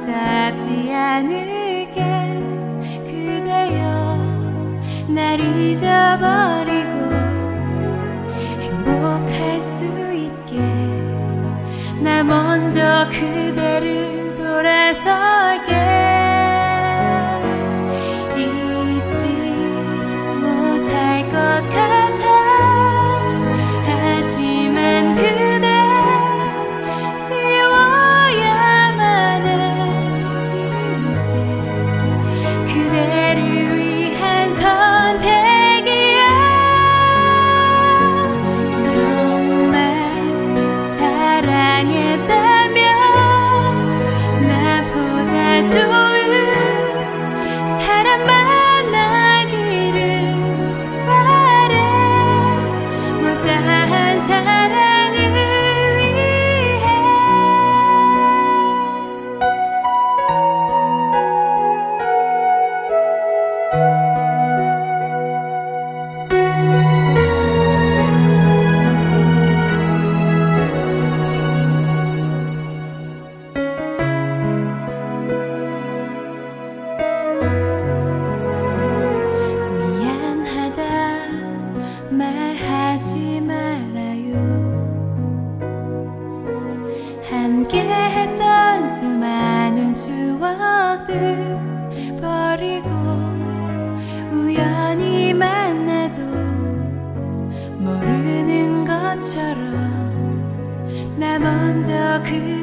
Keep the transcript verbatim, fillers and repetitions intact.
붙잡지 않을게. 그대여 날 잊어버리고 행복할 수 있게 나 먼저 그대를 돌아설게. 잊지 못할 것 같아. 하지만 그대 지워야만 해. 이제 그대를 위한 선택이야. 정말 사랑했다면 나보다 좋은 사람 만나기를 바래. 못다한 사랑을 위해. 미안하다 말하지 말아요. 함께했던 수많은 추억들 버리고 우연히 만나도 모르는 것처럼 나 먼저 그